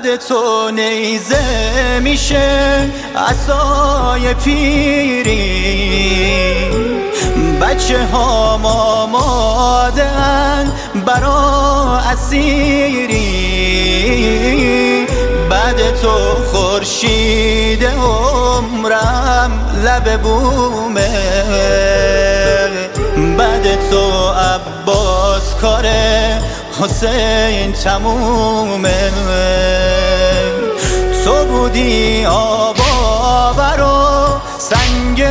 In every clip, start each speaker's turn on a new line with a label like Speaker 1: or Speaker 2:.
Speaker 1: بعد تو نیزه میشه عصای پیری، بچه ها آماده‌اند برا اسیری. بعد تو خورشید عمرم لب بومه، بعد تو عباس کار حسین تمومه. تو بودی آب آور و سنگ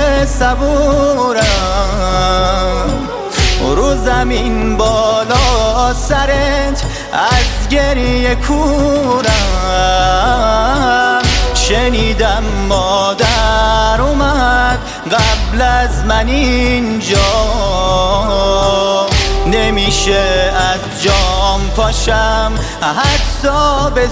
Speaker 1: صبورم، رو زمین بالا سرت از گریه کورم. شنیدم مادر اومد قبل از من اینجا، نمیشه از جام پاشم حتی به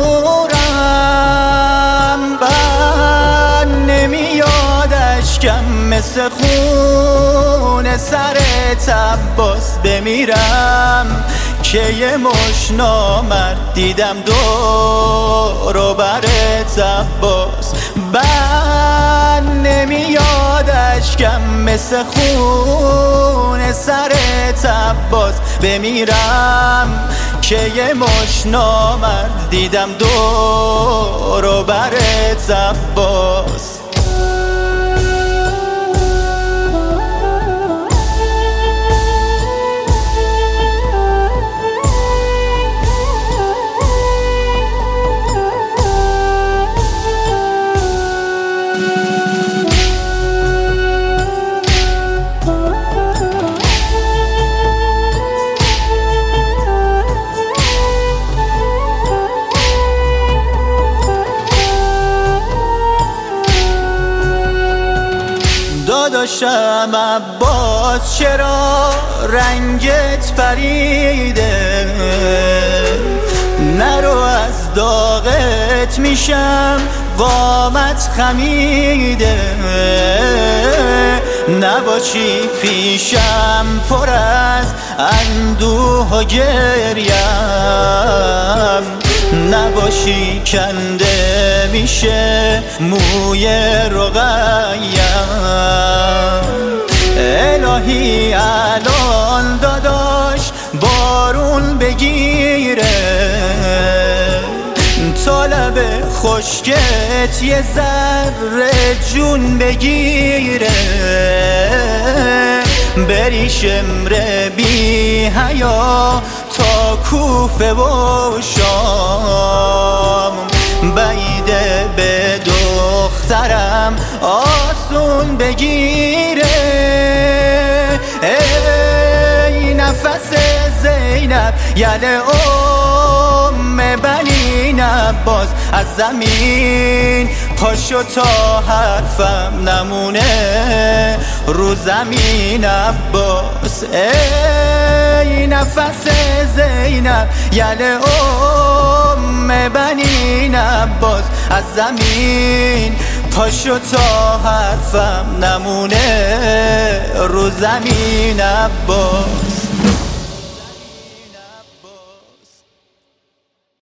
Speaker 1: زورم. بعد نمیاد اشکم مثل خون سر عباس بمیرم که یه مش نامرد دیدم دور و برت عباس. بعد نمیاد اشکم مثل خون سر عباس بمیرم که یه مش نامرد دیدم دور و برت عباس. داداشم عباس چرا رنگت پریده، نرو از داغت میشم قامت خمیده. نباشی پیشم پر از اندوه و گریم، نباشی کنده میشه موی رقیم. الهی الان داداش بارون بگیره، طالب خشکت یه ذره جون بگیره. بری شمر بی حیا تا کوفه و شام، بعیده به دخترم آسون بگیره. ای نفس زینب یل ام بنی عباس، از زمین پاشو تا حرفم نمونه رو زمین عباس. ای نفس زینب یل ام بنی عباس، از زمین پاشو تا حرفم نمونه رو زمین عباس.